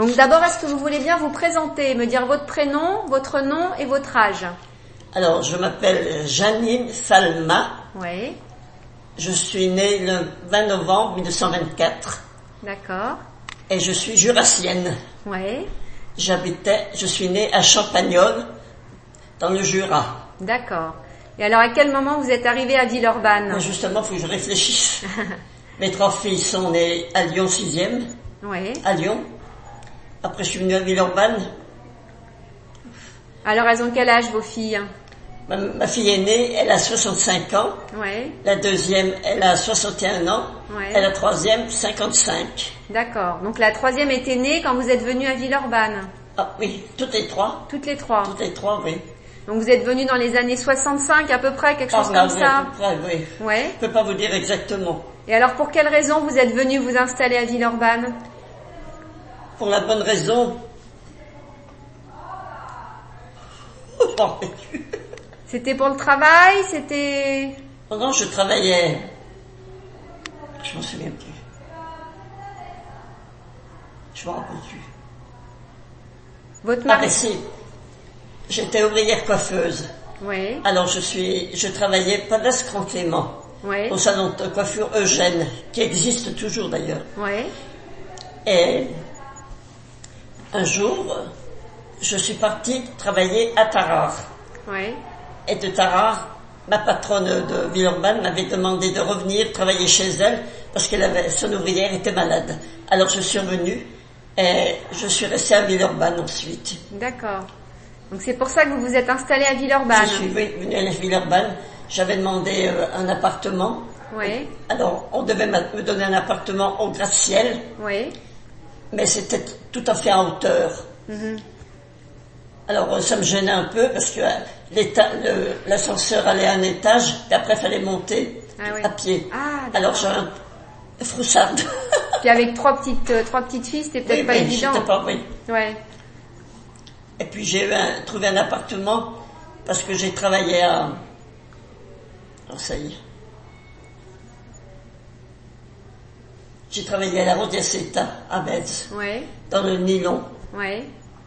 Donc d'abord, est-ce que vous voulez bien vous présenter, me dire votre prénom, votre nom et votre âge? Alors, je m'appelle Janine Salma. Oui. Je suis née le 20 novembre 1924. D'accord. Et je suis jurassienne. Oui. Je suis née à Champagnole, dans le Jura. D'accord. Et alors, à quel moment vous êtes arrivée à Villeurbanne? Justement, il faut que je réfléchisse. Mes 3 filles sont nées à Lyon 6e. Oui. À Lyon. Après, je suis venue à Villeurbanne. Alors, elles ont quel âge, vos filles? Ma fille aînée, elle a 65 ans. Oui. La deuxième, elle a 61 ans. Oui. Et la troisième, 55. D'accord. Donc, la troisième était née quand vous êtes venue à Villeurbanne? Ah oui, toutes les 3. Toutes les 3. Toutes les 3, oui. Donc, vous êtes venue dans les années 65 à peu près, quelque chose comme ça? À peu près, oui. Oui. Je peux pas vous dire exactement. Et alors, pour quelle raison vous êtes venue vous installer à Villeurbanne? Pour la bonne raison. C'était pour le travail? C'était... Pendant que je travaillais, je m'en souviens plus. Je m'en rappelle plus. Votre mari? Ah ben si, j'étais ouvrière coiffeuse. Oui. Alors je travaillais place Grand Clément, Oui. au salon de coiffure Eugène, qui existe toujours d'ailleurs. Oui. Et un jour, je suis partie travailler à Tarare. Oui. Et de Tarare, ma patronne de Villeurbanne m'avait demandé de revenir travailler chez elle parce son ouvrière était malade. Alors je suis revenue et je suis restée à Villeurbanne ensuite. D'accord. Donc c'est pour ça que vous vous êtes installée à Villeurbanne. Je suis venue à Villeurbanne, j'avais demandé un appartement. Oui. Alors on devait me donner un appartement au gratte-ciel, Oui. mais c'était tout à fait en hauteur. Mhm. Alors ça me gênait un peu parce que l'ascenseur allait à un étage et après il fallait monter à pied. Ah, alors j'ai un froussarde. Puis avec trois petites filles, c'était peut-être pas évident. C'était pas, oui. Ouais. Et puis j'ai trouvé un appartement parce que j'ai travaillé à... Alors ça y est. J'ai travaillé à la Rodiaceta à Metz, Ouais. dans le nylon. Ouais.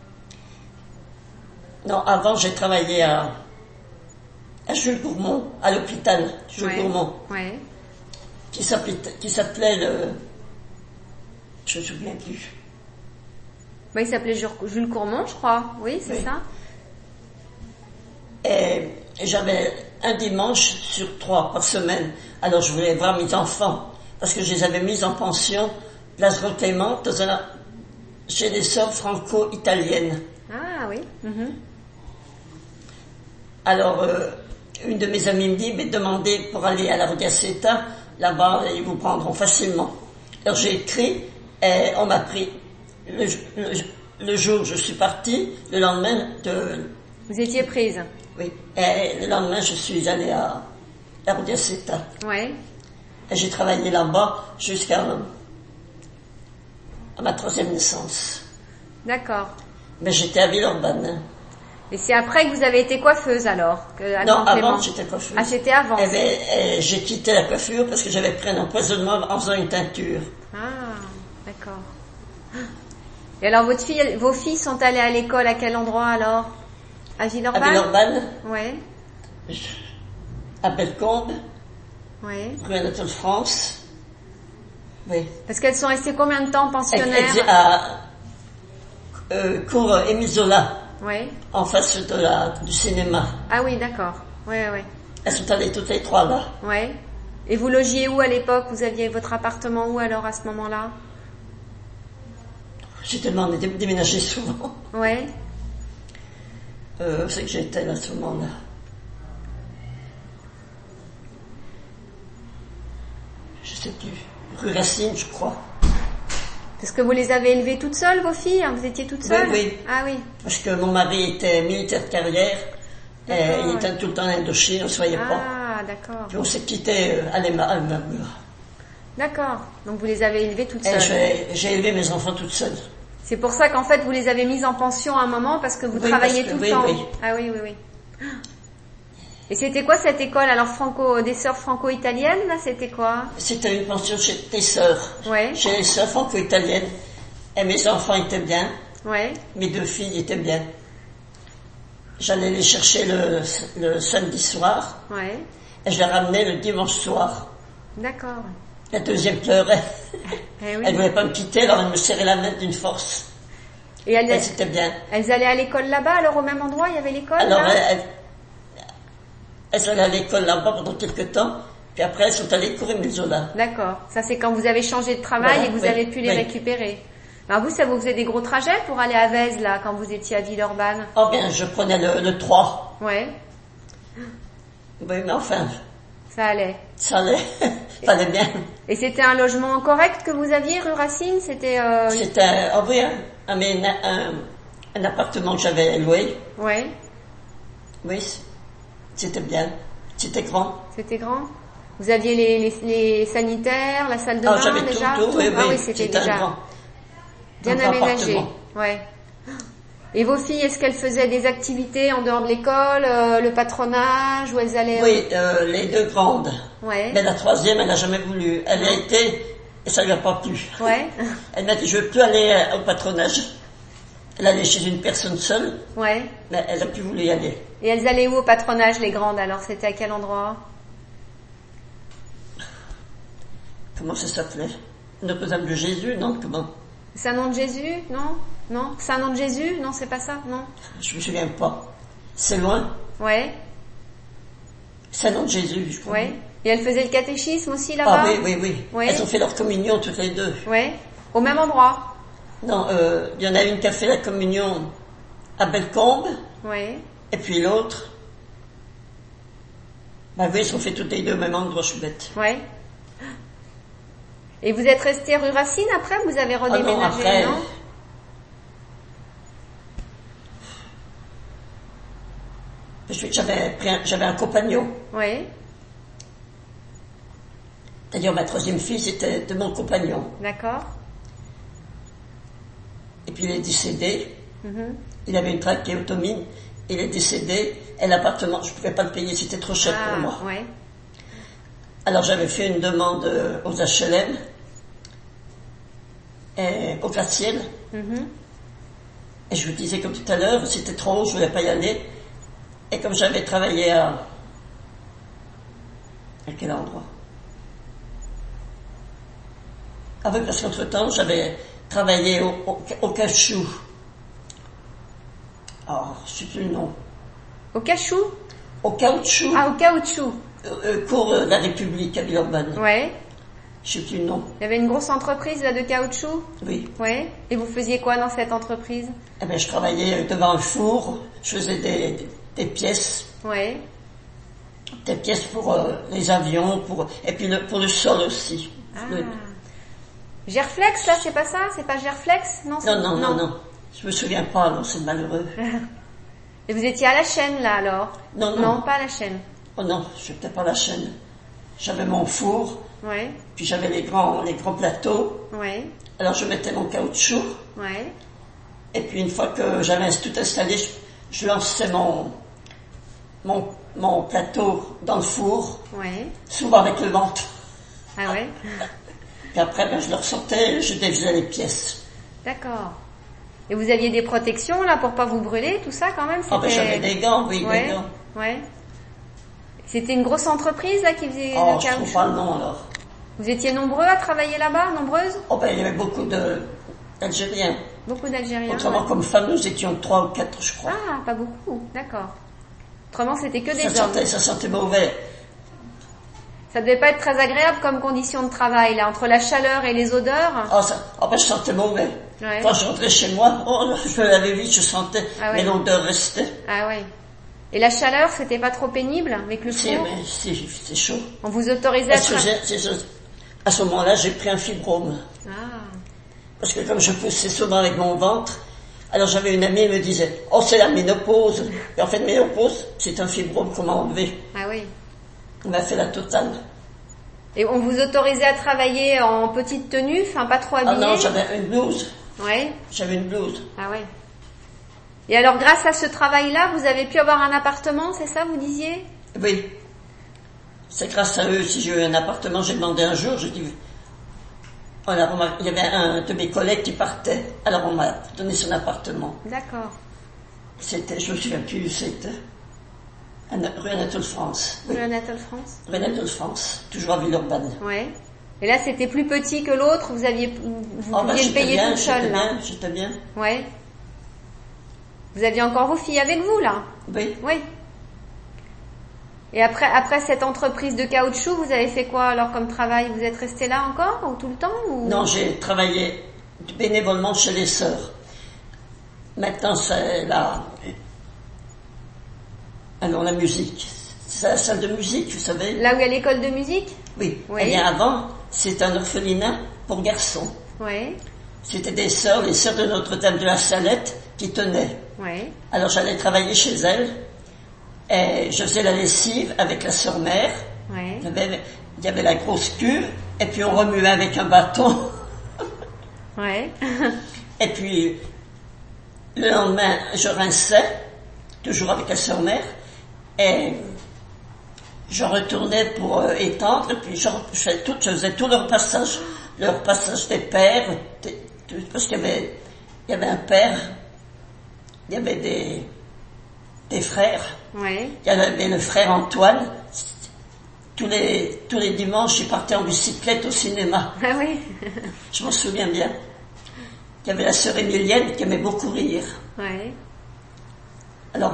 Non, avant j'ai travaillé à Jules Gourmont, à l'hôpital Jules Gourmont, qui s'appelait le... Je ne me souviens plus. Bah, il s'appelait Jules Gourmont, je crois. Oui, c'est ça. Et j'avais un dimanche sur 3 par semaine. Alors je voulais voir mes enfants, parce que je les avais mis en pension, place Clément, chez les sœurs franco-italiennes. Ah oui. Mm-hmm. Alors, une de mes amies me dit, mais demandez pour aller à la Rodiaceta, là-bas, ils vous prendront facilement. Alors j'ai écrit, et on m'a pris. Le jour où je suis partie, le lendemain Vous étiez prise? Oui, et le lendemain, je suis allée à la Rodiaceta. Ouais. Et j'ai travaillé là-bas jusqu'à ma 3e naissance. D'accord. Mais j'étais à Villeurbanne. Et c'est après que vous avez été coiffeuse alors? Non, avant j'étais coiffeuse. Ah, c'était avant. Et j'ai quitté la coiffure parce que j'avais pris un empoisonnement en faisant une teinture. Ah, d'accord. Et alors vos filles sont allées à l'école à quel endroit alors? À Villeurbanne? À Villeurbanne. Ouais. À Bellecombe. Ouais. Rue Anatole France. Oui. Parce qu'elles sont restées combien de temps pensionnaires? À cours Émile Zola. Oui. En face du cinéma. Ah oui, d'accord. Oui, oui. Elles sont allées toutes les 3 là. Oui. Et vous logiez où à l'époque? Vous aviez votre appartement où alors à ce moment-là? J'ai tellement déménagé souvent. Oui. C'est que j'étais là à ce moment-là. Je sais plus. Rue Racine, je crois. Parce que vous les avez élevées toutes seules, vos filles, hein? Vous étiez toutes seules? Oui, oui. Ah oui. Parce que mon mari était militaire de carrière, et il était tout le temps en Indochine, on ne se voyait pas. Ah, d'accord. Puis on s'est quitté à l'Emmaüs. D'accord. Donc vous les avez élevées toutes seules. J'ai élevé mes enfants toutes seules. C'est pour ça qu'en fait vous les avez mises en pension à un moment parce que vous travailliez tout le temps. Oui. Ah oui, oui, oui. Et c'était quoi cette école alors des sœurs franco-italiennes là? C'était quoi? C'était une pension chez tes sœurs. Ouais. Chez les sœurs franco-italiennes. Et mes enfants étaient bien. Ouais. Mes 2 filles étaient bien. J'allais les chercher le samedi soir. Ouais. Et je les ramenais le dimanche soir. D'accord. La deuxième pleurait. Eh oui. Elle voulait pas me quitter, alors elle me serrait la main d'une force. Et elles C'était bien. Elles allaient à l'école là-bas, alors au même endroit, il y avait l'école Alors là elles allaient à l'école là-bas pendant quelques temps, puis après elles sont allées courir Milzola. D'accord. Ça c'est quand vous avez changé de travail Voilà, et que vous oui, avez pu les oui. récupérer. Alors vous, ça vous faisait des gros trajets pour aller à Vèze là, quand vous étiez à Villeurbanne? Oh bien, je prenais le 3. Ouais. Oui, mais enfin, Ça allait. ça allait, ça allait bien. Et c'était un logement correct que vous aviez, rue Racine? C'était C'était oui, un appartement que j'avais loué. Ouais. Oui, c'était bien. C'était grand. C'était grand. Vous aviez les sanitaires, la salle de bain J'avais déjà? tout, oui, Ah oui, oui, c'était un déjà grand bien grand aménagé. appartement. Ouais. Et vos filles, est-ce qu'elles faisaient des activités en dehors de l'école, le patronage, ou elles allaient... Oui, les 2 grandes. Ouais. Mais la 3e, elle n'a jamais voulu. Elle a été, et ça lui a pas plu. Ouais. Elle m'a dit, je veux plus aller au patronage. Elle allait chez une personne seule, Ouais. mais elle n'a plus voulu y aller. Et elles allaient où au patronage, les grandes, alors? C'était à quel endroit? Comment ça s'appelait? Notre-Dame de Jésus, non? Comment? Saint-Nom de Jésus? Non? Non? Saint-Nom de Jésus? Non, c'est pas ça? Non? Je me souviens pas. C'est loin. Ouais. Saint-Nom de Jésus, je crois. Ouais. Et elles faisaient le catéchisme aussi là-bas? Ah oui, oui, oui. Ouais. Elles ont fait leur communion toutes les 2. Ouais. Au même endroit? Non, il y en a une qui a fait la communion à Bellecombe, Ouais. et puis l'autre. Bah oui, ils ont fait toutes les 2 au même endroit, je suis bête. Ouais. Et vous êtes resté rue Racine après? Vous avez redéménagé, non, après. non? J'avais un compagnon. Oui. D'ailleurs, ma 3e fille, c'était de mon compagnon. D'accord. Et puis il est décédé. Mhm. Il avait une trachéotomie. Il est décédé. Et l'appartement, je ne pouvais pas le payer, c'était trop cher pour moi. Ouais. Alors j'avais fait une demande aux HLM, et au gratte-ciel. Mhm. Et je vous disais comme tout à l'heure, c'était trop haut, je ne voulais pas y aller. Et comme j'avais travaillé à quel endroit? Ah oui, parce qu'entre-temps, j'avais travaillé au cachou. Oh, je ne sais plus le nom. Au cachou? Au caoutchouc, Ah, au caoutchouc. cours de la République à Villeurbanne. Ouais. Je ne sais plus le nom. Il y avait une grosse entreprise là de caoutchouc? Oui. Ouais. Et vous faisiez quoi dans cette entreprise? Eh bien, je travaillais devant un four, je faisais des pièces. Ouais. Des pièces pour les avions, et puis pour le sol aussi. Ah. Le- Gerflex, là, c'est pas ça? C'est pas Gerflex? Non, c'est- Non. Je me souviens pas, non, c'est malheureux. Et vous étiez à la chaîne, là, alors? Non. Non, pas à la chaîne. Oh non, je n'étais pas à la chaîne. J'avais mon four, Ouais. puis j'avais les grands plateaux. Ouais. Alors je mettais mon caoutchouc, Ouais. et puis une fois que j'avais tout installé, je lançais mon plateau dans le four, Ouais. souvent avec le ventre. Ah ouais? Puis après, je le ressortais, je défaisais les pièces. D'accord. Et vous aviez des protections, là, pour pas vous brûler, tout ça, quand même? Ah ben j'avais des gants, oui, Ouais. des gants. Ouais. C'était une grosse entreprise, là, qui faisait Oh, le je trouve caoutchouc? pas le nom alors. Vous étiez nombreux à travailler là-bas, nombreuses? Oh ben il y avait beaucoup d'Algériens. Beaucoup d'Algériens? Autrement, Ouais. comme femmes, nous étions 3 ou 4, je crois. Ah, pas beaucoup, d'accord. Autrement, c'était que des ça hommes. sentait mauvais. Ça devait pas être très agréable comme condition de travail, là, entre la chaleur et les odeurs. Ben, je sentais mauvais. Ouais. Quand je rentrais chez moi, je me lavais vite, je sentais, Ah ouais. mais l'odeur restait. Ah ouais. Et la chaleur, c'était pas trop pénible avec le Si, four? mais c'est chaud. On vous autorisait à Parce que à ce moment-là, j'ai pris un fibrome. Ah. Parce que comme je poussais souvent avec mon ventre, alors j'avais une amie, elle me disait, oh c'est la ménopause. Et en fait, ménopause, c'est un fibrome qu'on m'a enlevé. Ah oui. On m'a fait la totale. Et on vous autorisait à travailler en petite tenue, enfin pas trop habillée? Ah non, j'avais une blouse. Ouais. J'avais une blouse. Ah ouais. Et alors, grâce à ce travail-là, vous avez pu avoir un appartement, c'est ça, vous disiez? Oui. C'est grâce à eux si j'ai eu un appartement. J'ai demandé un jour, j'ai dit, il y avait un de mes collègues qui partait. Alors on m'a donné son appartement. D'accord. C'était, je me souviens plus où c'était. Rue Anatole France. Oui. Rue Anatole France. Rue Anatole France, toujours à Villeurbanne. Ouais. Et là, c'était plus petit que l'autre. Vous pouviez le payer tout seul, là. J'étais bien. Ouais. Vous aviez encore vos filles avec vous, là? Oui. Oui. Et après cette entreprise de caoutchouc, vous avez fait quoi alors comme travail? Vous êtes resté là encore ou tout le temps ou... Non, j'ai travaillé bénévolement chez les sœurs. Maintenant, c'est la musique. C'est la salle de musique, vous savez. Là où il y a l'école de musique? Oui. Oui. Eh bien, avant, c'était un orphelinat pour garçons. Oui. C'était les sœurs de Notre-Dame de la Salette qui tenaient. Oui. Alors, j'allais travailler chez elles. Et je faisais la lessive avec la sœur mère. Oui. Il y avait la grosse cuve, et puis on remuait avec un bâton. Oui. Et puis, le lendemain, je rinçais, toujours avec la sœur mère, et je retournais pour étendre, et puis je faisais tout leur passage des pères, parce qu'il y avait un père, il y avait des frères. Oui. Il y avait le frère Antoine. Tous les dimanches, il partait en bicyclette au cinéma. Ah oui. Je m'en souviens bien. Il y avait la sœur Émilienne qui aimait beaucoup rire. Oui. Alors,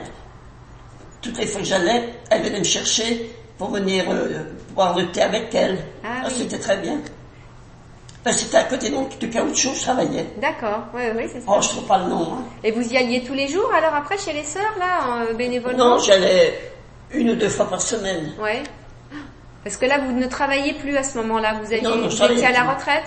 toutes les fois que j'allais, elle venait me chercher pour venir boire le thé avec elle. Ah oui. C'était très bien. C'était à côté donc du caoutchouc, je travaillais. D'accord, oui, c'est ça. Oh, je ne trouve pas le nom. Hein. Et vous y alliez tous les jours alors après chez les sœurs là, bénévolement? Non, j'allais 1 ou 2 fois par semaine. Ouais. Parce que là, vous ne travaillez plus à ce moment-là. Vous étiez à la retraite?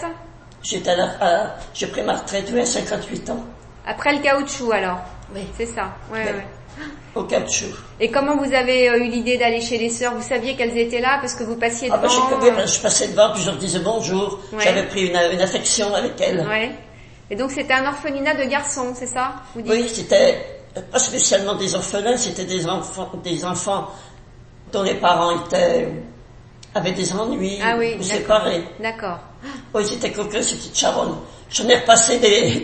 J'ai pris ma retraite à 58 ans. Après le caoutchouc alors? Oui. C'est ça, oui. Au caoutchouc. Et comment vous avez eu l'idée d'aller chez les sœurs? Vous saviez qu'elles étaient là parce que vous passiez devant? Je passais devant, puis je leur disais bonjour. Ouais. J'avais pris une affection avec elles. Ouais. Et donc c'était un orphelinat de garçons, c'est ça? Vous dites? Oui, c'était pas spécialement des orphelins, c'était des enfants dont les parents avaient des ennuis, ou séparés. D'accord. Oui, c'était coquin, ces petites charonnes. J'en ai repassé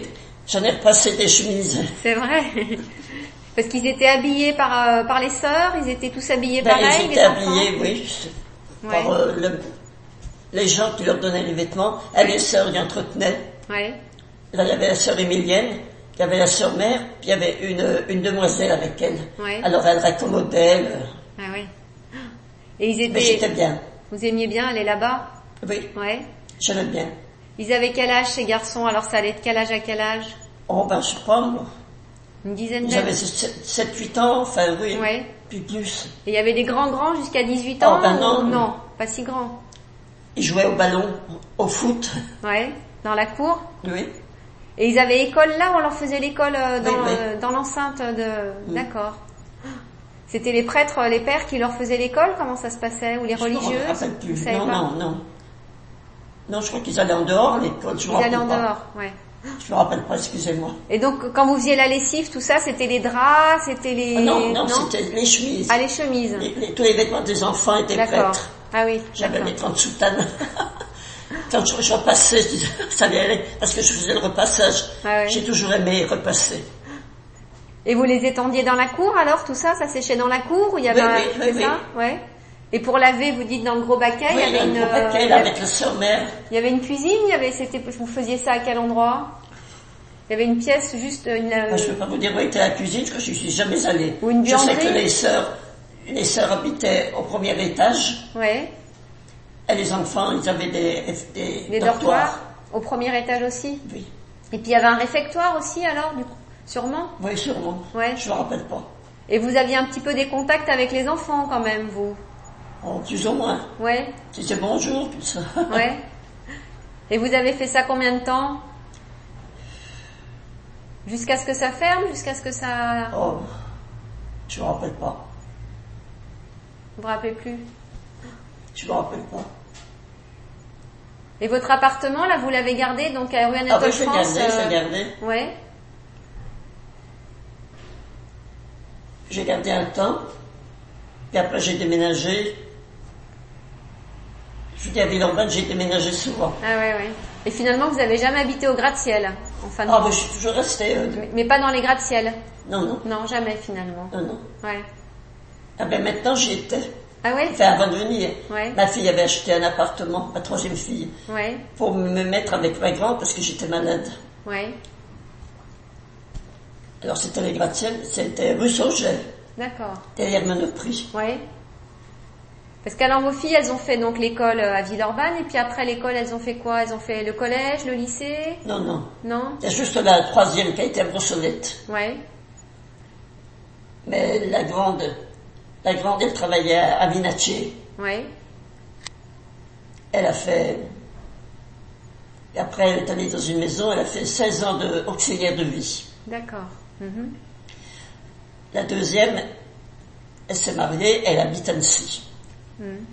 des chemises. C'est vrai. Parce qu'ils étaient habillés par les sœurs, ils étaient tous habillés pareil, ils étaient habillés, oui, par les gens qui leur donnaient les vêtements. Et les sœurs y entretenaient. Ouais. Là, il y avait la sœur Émilienne, il y avait la sœur mère, puis il y avait une demoiselle avec elle. Ouais. Alors elle raccommodait. Ah oui. Et ils étaient... Mais j'étais bien. Vous aimiez bien aller là-bas? Oui. Ouais. J'aimais bien. Ils avaient quel âge ces garçons? Alors ça allait de quel âge à quel âge? Oh ben je sais pas moi. Une dizaine d'années. J'avais 7-8 ans, enfin oui, puis plus. Et il y avait des grands jusqu'à 18 ans? Oh ben non. Non, pas si grands. Ils jouaient au ballon, au foot. Ouais, dans la cour? Oui. Et ils avaient école là? On leur faisait l'école dans l'enceinte de... Oui. D'accord. C'était les prêtres, les pères qui leur faisaient l'école? Comment ça se passait? Ou les religieuses? Je me rappelle plus. Non. Non, je crois qu'ils allaient en dehors, l'école. Ils allaient en dehors, ouais. Je me rappelle pas, excusez-moi. Et donc, quand vous faisiez la lessive, tout ça, c'était les draps, c'était les... Non, c'était les chemises. Ah, les chemises. Tous les vêtements des enfants étaient prêtres. Ah oui. J'avais mes 30 soutanes. Quand je repassais, je disais, ça allait aller, parce que je faisais le repassage. Ah oui. J'ai toujours aimé repasser. Et vous les étendiez dans la cour, alors, tout ça séchait dans la cour, où il y avait oui. Ça ouais. Et pour laver, vous dites dans le gros baquet, il y avait une... gros baquet, avec la sœur mère. Il y avait une cuisine, vous faisiez ça à quel endroit? Il y avait une pièce, juste une... Je ne peux pas vous dire où était la cuisine, parce que je ne suis jamais allée. Ou une buanderie. Je sais que les sœurs habitaient au premier étage. Oui. Et les enfants, ils avaient des dortoirs. Au premier étage aussi? Oui. Et puis il y avait un réfectoire aussi, alors, du coup, sûrement? Oui, sûrement. Ouais. Je ne me rappelle pas. Et vous aviez un petit peu des contacts avec les enfants, quand même, vous? Oh, plus ou moins. Ouais. Tu disais bonjour, tout ça. Ouais. Et vous avez fait ça combien de temps? Jusqu'à ce que ça ferme? Jusqu'à ce que ça... Oh, je me rappelle pas. Vous vous rappelez plus? Je me rappelle pas. Et votre appartement, là, vous l'avez gardé, donc à rue Anatole France? J'ai gardé. Ouais. J'ai gardé un temps, puis après j'ai déménagé. Je vous dis, à Villeurbanne, j'ai déménagé souvent. Ah ouais. Et finalement, vous avez jamais habité au gratte-ciel, en fin de Ah, compte. mais je suis toujours restée. Mais pas dans les gratte-ciel. Non, non, Non, jamais finalement. non. Ouais. Ah ben maintenant j'y étais. Ah ouais? Enfin, avant de venir, Ouais. ma fille avait acheté un appartement, ma troisième fille, Ouais. pour me mettre avec ma grande parce que j'étais malade. Ouais. Alors c'était les gratte-ciel, c'était rue Sauget, D'accord. derrière Monoprix. Ouais. Parce qu'alors vos filles, elles ont fait donc l'école à Villeurbanne et puis après l'école, elles ont fait quoi? Elles ont fait le collège, le lycée? Non, non. Non? Il y a juste la troisième qui a été à Brossolette. Ouais. Mais la grande, elle travaillait à Vinatier. Ouais. Elle a fait... Et après, elle est allée dans une maison, elle a fait 16 ans d'auxiliaire de vie. D'accord. Mhm. La deuxième, elle s'est mariée, elle habite Annecy. Mhm.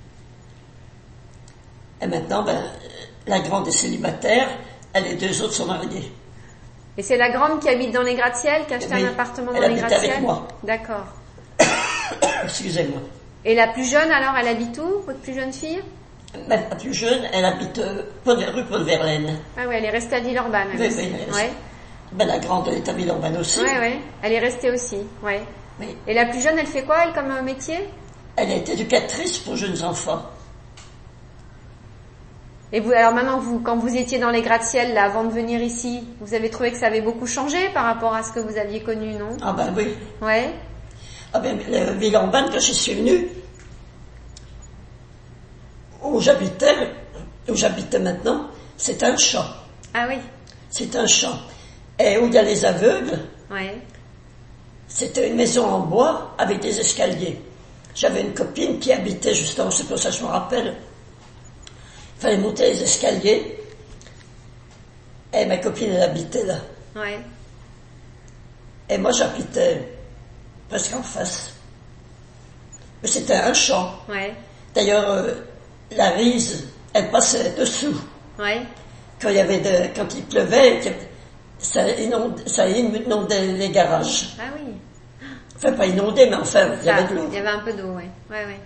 Et maintenant, ben, la grande est célibataire, les deux autres sont mariées. Et c'est la grande qui habite dans les gratte-ciel, qui a acheté Oui, un appartement dans elle les habite avec gratte-ciel? moi. D'accord. Excusez-moi. Et la plus jeune alors, elle habite où, votre plus jeune fille? La plus jeune, elle habite rue Paul-Verlaine. Ah oui, elle est restée à Villeurbanne. elle Oui, aussi. oui, elle est Ouais. Ben, la grande, elle est à Villeurbanne aussi. Ouais, ouais. Elle est restée aussi. Ouais. Oui. Et la plus jeune, elle fait quoi, elle, comme métier? Elle est éducatrice pour jeunes enfants. Et vous, alors maintenant, vous, quand vous étiez dans les gratte-ciel, là, avant de venir ici, vous avez trouvé que ça avait beaucoup changé par rapport à ce que vous aviez connu, non? Ah ben oui. Ouais. Ah ben, Villeurbanne, quand je suis venue, où j'habitais maintenant, c'est un champ. Ah oui. C'est un champ. Et où il y a les aveugles, Ouais. c'était une maison en bois avec des escaliers. J'avais une copine qui habitait justement, c'est pour ça que je me rappelle. Il fallait monter les escaliers. Et ma copine, elle habitait là. Ouais. Et moi, j'habitais presque en face. Mais c'était un champ. Ouais. D'ailleurs, la Rise, elle passait dessous. Ouais. Quand il pleuvait, ça inondait les garages. Ah oui. Enfin, pas inondé, mais enfin, il y avait de l'eau. Il y avait un peu d'eau, ouais. Ouais, ouais.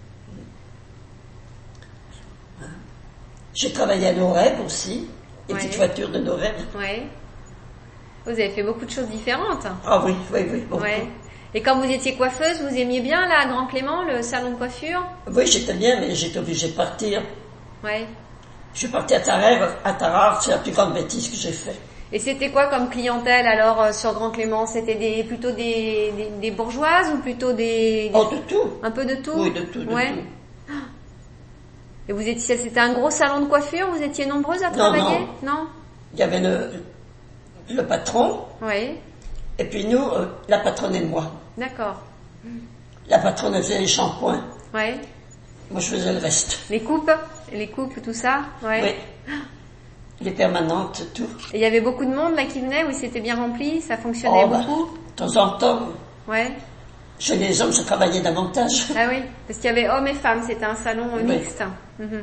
J'ai travaillé à Norève aussi, les Ouais. petites voitures de Norève. Ouais. Vous avez fait beaucoup de choses différentes. Ah oui, beaucoup. Ouais. Et quand vous étiez coiffeuse, vous aimiez bien, là, à Grand Clément, le salon de coiffure? Oui, j'étais bien, mais j'étais obligée de partir. Ouais. Je suis partie à Tarare, c'est la plus grande bêtise que j'ai faite. Et c'était quoi comme clientèle, alors, sur Grand Clément? C'était plutôt des bourgeoises ou plutôt des... Oh, de tout. Un peu de tout? Oui, de tout, de Ouais. tout. Et vous étiez, c'était un gros salon de coiffure, vous étiez nombreuses à travailler? Non. Il y avait le patron, Oui. et puis nous, la patronne et moi. D'accord. La patronne, elle faisait les shampoings. Ouais. Moi, je faisais le reste. Les coupes, tout ça? Ouais. Oui. Les permanentes, tout. Et il y avait beaucoup de monde, là, qui venait, oui, c'était bien rempli, ça fonctionnait beaucoup? De temps en temps, Ouais. chez les hommes, ça travaillait davantage. Ah oui, parce qu'il y avait hommes et femmes, c'était un salon mixte. Mhm.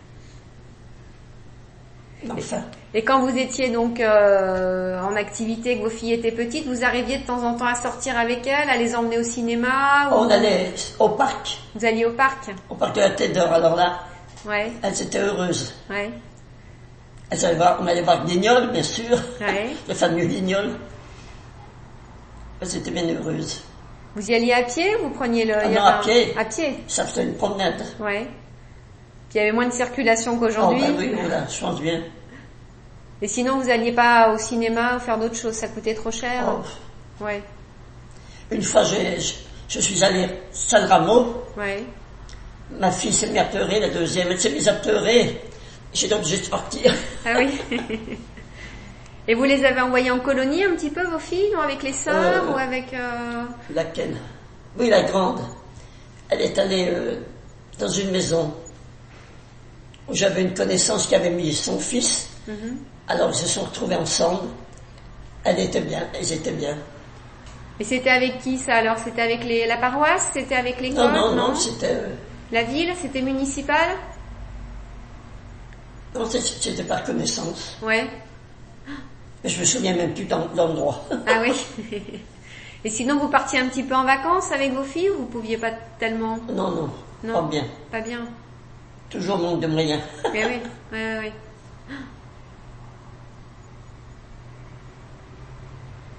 Enfin, Et quand vous étiez donc en activité, que vos filles étaient petites, vous arriviez de temps en temps à sortir avec elles, à les emmener au cinéma ou... on allait au parc Vous alliez au parc? de la Tête d'Or. Alors là, Ouais, elles étaient heureuses. ouais, On allait voir Guignol, bien sûr, ouais. le fameux Guignol. Elles étaient bien heureuses. Vous y alliez à pied ou vous preniez le... Ah il y non, avait à pied. À pied, Ça faisait une promenade. ouais. Puis il y avait moins de circulation Oh, qu'aujourd'hui. ben oui, voilà, je pense bien. Et sinon, vous alliez pas au cinéma ou faire d'autres choses, ça coûtait trop cher? Oh. Ouais, Une fois, je suis allée Salle Rameau. ouais. Ma fille s'est mise à pleurer, la deuxième, elle s'est mise à pleurer. J'étais obligée de partir. Ah oui. Et vous les avez envoyées en colonie un petit peu, vos filles, ou avec les sœurs, ou avec... Laquelle? Oui, la grande. Elle est allée dans une maison où j'avais une connaissance qui avait mis son fils. Mhm. Alors ils se sont retrouvés ensemble. Elles étaient bien. Et c'était avec qui ça alors? C'était avec la paroisse? C'était avec l'école? Non, c'était... La ville? C'était municipal? non, c'était par connaissance. Ouais. Mais je me souviens même plus d'endroit. Ah oui. Et sinon vous partiez un petit peu en vacances avec vos filles ou vous pouviez pas tellement? Non, Non. pas bien. Pas bien. Toujours manque de moyens. Mais oui, ouais.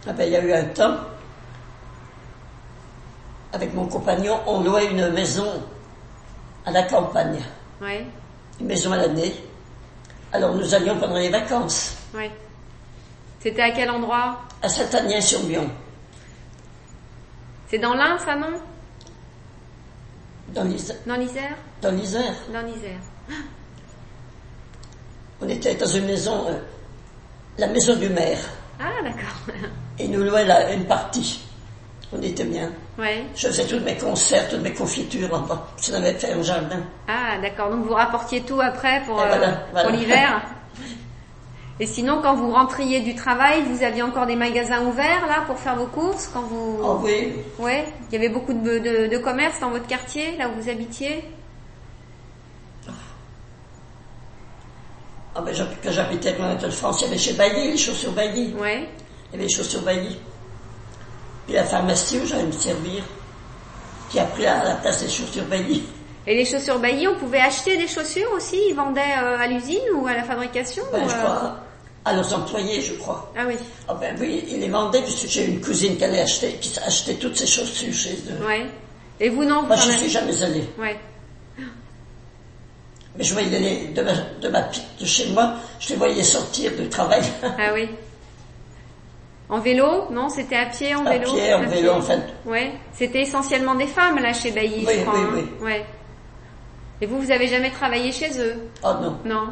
Ah ben, il y a eu un temps, avec mon compagnon, on louait une maison à la campagne, Oui, une maison à l'année. Alors nous allions pendant les vacances oui. C'était à quel endroit? à Saint-Agnès-sur-Bion, C'est dans l'Ain, ça, non? dans l'Isère. Dans l'Isère? Dans l'Isère. Dans l'Isère. On était dans une maison, la maison du maire, Ah, d'accord. et nous louait là une partie. On était bien. Oui. Je faisais tous mes concerts, toutes mes confitures en bas. Je n'avais fait un jardin. Ah, d'accord. Donc vous rapportiez tout après pour, Et voilà. pour l'hiver. Et sinon, quand vous rentriez du travail, vous aviez encore des magasins ouverts là pour faire vos courses quand vous. Oh oui. Ouais. Il y avait beaucoup de commerces dans votre quartier, là où vous habitiez. Ah ben, quand j'habitais à Anatole France, il y avait chez Bailly, les chaussures Bailly. Ouais. Il y avait les chaussures Bailly. Puis la pharmacie où j'allais me servir, qui a pris la place des chaussures Bailly. Et les chaussures Bailly, on pouvait acheter des chaussures aussi. Ils vendaient à l'usine ou à la fabrication. Ben, ou, je crois, à leurs employés, je crois. Ah oui. Ah ben oui, ils les vendaient, puisque j'ai une cousine qui allait acheter, qui achetait toutes ses chaussures chez eux. Ouais. Et vous non? Moi, vous en je avez- suis jamais allée. Ouais. Mais je voyais de chez moi, je les voyais sortir du travail. Ah oui. En vélo? Non, c'était à pied, en À vélo? pied, en À vélo, pied. enfin. Ouais. C'était essentiellement des femmes, là, chez Bailly, Oui, je crois. oui, hein. oui. Ouais. Et vous avez jamais travaillé chez eux? Oh non. Non.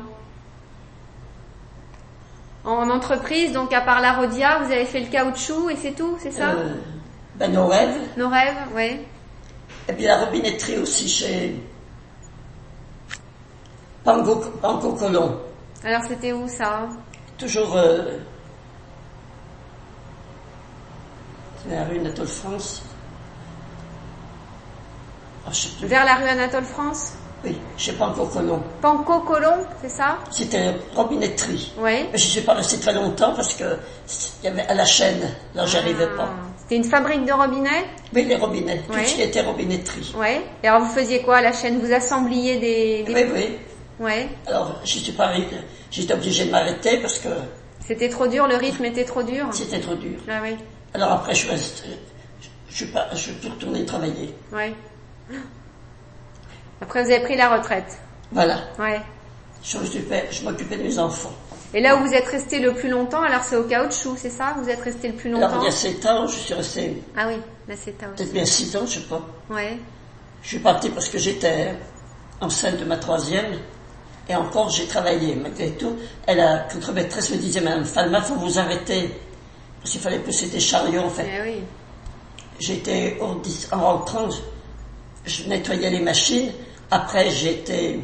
En entreprise, donc à part la Rhodia, vous avez fait le caoutchouc et c'est tout, c'est ça? Ben nos rêves. Nos rêves, ouais. Et puis la robinetterie aussi chez Panko Colomb. Alors c'était où ça? Toujours c'est la rue Anatole France. Ah, je sais plus. Vers la rue Anatole France? Oui, chez Panko Colomb. Panko Colomb, c'est ça? C'était robinetterie. Oui. Mais je ne suis pas restée très longtemps parce que il y avait à la chaîne, là j'arrivais pas. C'était une fabrique de robinets? Oui, les robinets, tout Oui. ce qui était robinetterie. Ouais. Et alors vous faisiez quoi à la chaîne? Vous assembliez des... Oui, oui. Ouais. Alors, je suis pas arrivée, j'étais obligée de m'arrêter parce que C'était trop dur, le rythme était trop dur? c'était trop dur. Ah oui. Alors après, je suis plus retournée travailler. Ouais. Après vous avez pris la retraite? Voilà. Ouais. Je m'occupais de mes enfants. Et là où vous êtes resté le plus longtemps, alors c'est au caoutchouc, c'est ça? Vous êtes resté le plus longtemps? Alors, il y a 7 ans, je suis restée Ah oui, là c'est ça aussi. peut-être bien 6 ans, je sais pas. Ouais. Je suis partie parce que j'étais enceinte de ma 3e. Et encore, j'ai travaillé. Malgré tout, notre maîtresse me disait, Madame Falma, faut vous arrêter. Parce qu'il fallait pousser des chariots, en fait. Eh oui. J'étais en rentrant, je nettoyais les machines. Après, j'étais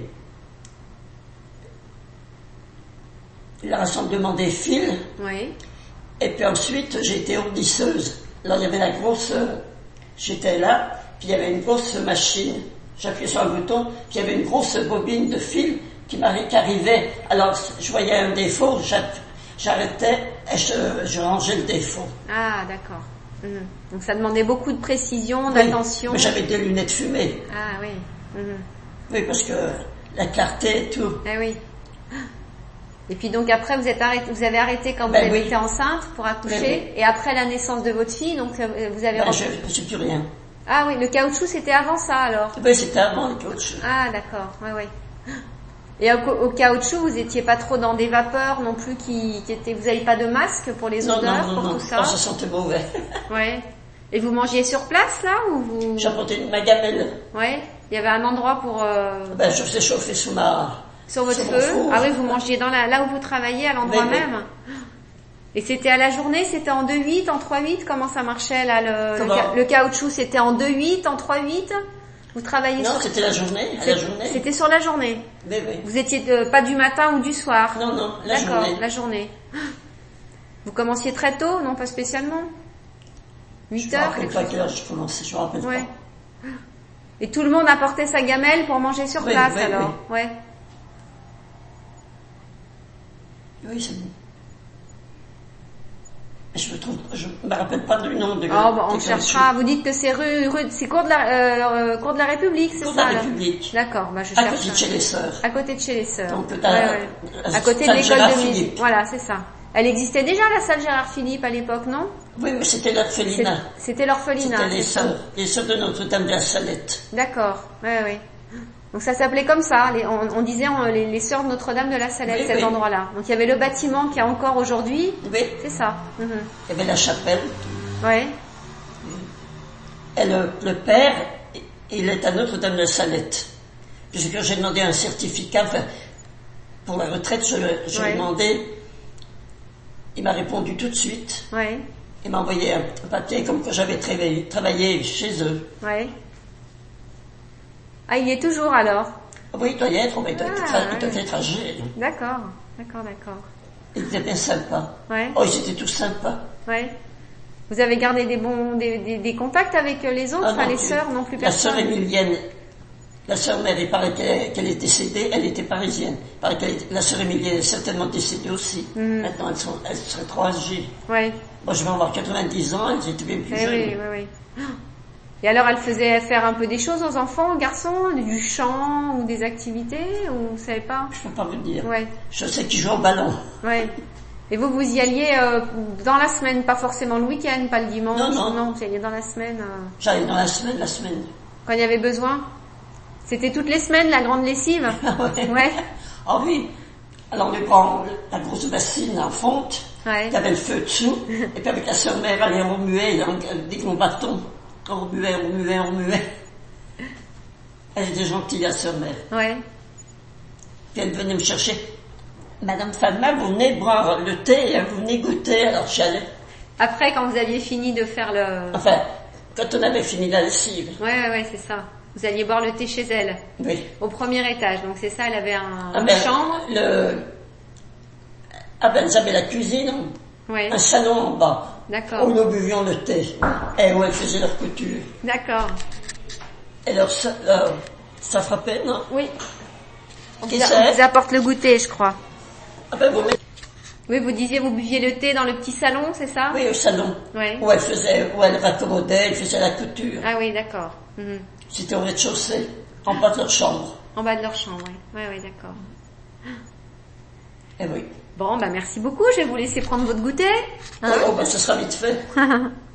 le rassemblement des fils. Oui. Et puis ensuite, j'ai été ourdisseuse. Alors, il y avait la grosse... j'étais là, puis il y avait une grosse machine. J'appuyais sur un bouton, puis il y avait une grosse bobine de fil qui arrivait. Alors, je voyais un défaut, j'arrêtais et je rangeais le défaut. Ah d'accord. Mhm. Donc ça demandait beaucoup de précision, Oui, d'attention. mais j'avais des lunettes fumées. Ah oui. Mhm. Oui, parce que la clarté et tout. Eh oui. Et puis donc après vous avez arrêté quand vous Ben avez oui. été enceinte pour accoucher, Ben oui. et après la naissance de votre fille, donc vous avez... Ben, je ne sais plus rien. Ah oui, le caoutchouc c'était avant ça alors? Oui, c'était avant le coach. Ah d'accord, ouais ouais. Et au caoutchouc, vous étiez pas trop dans des vapeurs non plus qui étaient... Vous n'avez pas de masque pour les odeurs, pour tout ça? Non, ça sentait mauvais. Ouais. Et vous mangiez sur place là ou vous... J'apportais ma gamelle. Ouais. Il y avait un endroit pour... Ben, je faisais chauffer sur votre sur mon feu. four. Ah oui, vous mangiez là où vous travailliez, à l'endroit Oui, oui. même. Et c'était à la journée, c'était en 2/8, en 3/8, comment ça marchait là Comment le caoutchouc, c'était en 2/8, en 3/8? Vous travailliez Non, sur... c'était la journée, à la journée. C'était sur la journée. Oui, oui. Vous étiez pas du matin ou du soir? Non, non, la D'accord, journée. la journée. Vous commenciez très tôt, non, pas spécialement? 8 Je me heures, rappelle quelque pas chose. quelle heure je commençais, je me rappelle Ouais. pas. Et tout le monde apportait sa gamelle pour manger sur Oui, place oui, alors? Ouais. Oui, c'est bon. Mais je me rappelle pas du nom de... Oh, bah, on de cherchera. Vous dites que c'est c'est cours de la République, c'est Cours ça? de la là République. D'accord, bah je À cherche. côté de chez les sœurs. À côté de chez les sœurs. Donc, Ouais, ouais. À côté de Saint l'école Gérard de Philippe. midi. Voilà, c'est ça. Elle existait déjà, la salle Gérard Philippe, à l'époque, non? Oui, mais c'était l'orphelinat. C'était l'orphelinat. C'était les sœurs de Notre-Dame de la Salette. D'accord, oui. Donc ça s'appelait comme ça, on disait les sœurs de Notre-Dame de la Salette, cet endroit-là. Donc il y avait le bâtiment qui est encore aujourd'hui. Oui. C'est ça. Il y avait la chapelle. Oui. Et le père, il est à Notre-Dame de la Salette. Puisque j'ai demandé un certificat pour la retraite, je lui ai demandé, il m'a répondu tout de suite. Oui. Il m'a envoyé un papier comme que j'avais travaillé chez eux. Oui. Ah, il y est toujours alors? Oui, il doit y être, mais il doit être âgé. D'accord. Il était bien sympa. Ouais. Oh, ils étaient tous sympas. Oui. Vous avez gardé des contacts avec les autres, les sœurs, non plus personne? La sœur Émilienne, la sœur mère, il paraît qu'elle est décédée, elle était parisienne. Il paraît la sœur Émilienne est certainement décédée aussi. Maintenant, elles seraient trop âgées. Oui. Moi, je vais avoir 90 ans, elles étaient bien plus jeunes. Oui. Et alors, elle faisait faire un peu des choses aux enfants, aux garçons, du chant ou des activités, ou vous savez pas? Je peux pas vous dire. Ouais. Je sais qu'ils jouent au ballon. Oui. Et vous y alliez dans la semaine, pas forcément le week-end, pas le dimanche? Non, vous y alliez dans la semaine. J'allais dans la semaine. Quand il y avait besoin? C'était toutes les semaines, la grande lessive? Ouais. Ah oui. Alors, on prend la grosse bassine en fonte. Ouais. Il y avait le feu dessous. Et puis avec la sœur mère, elle remuait avec mon bâton. On remuait. Elle était gentille, la sœur mère. Ouais. Puis elle venait me chercher. Madame Fadma, vous venez boire le thé, vous venez goûter, alors j'y allais. Après, quand vous aviez fini de faire le... Enfin, quand on avait fini la lessive. Ouais, c'est ça. Vous alliez boire le thé chez elle. Oui. Au premier étage, donc c'est ça, elle avait une chambre. Elles avaient la cuisine, un salon en bas. D'accord. Où nous buvions le thé. Et où elles faisaient leur couture. D'accord. Et alors, ça frappait, non? Oui. On vous apporte le goûter, je crois. Ah ben vous Oui, vous disiez vous buviez le thé dans le petit salon, c'est ça? Oui, au salon. Oui. Où elle raccommodait, elle faisait la couture. Ah oui, d'accord. C'était au rez-de-chaussée, en bas de leur chambre. En bas de leur chambre, oui. Oui, d'accord. Eh oui. Bon, merci beaucoup, je vais vous laisser prendre votre goûter. Hein? Ça sera vite fait.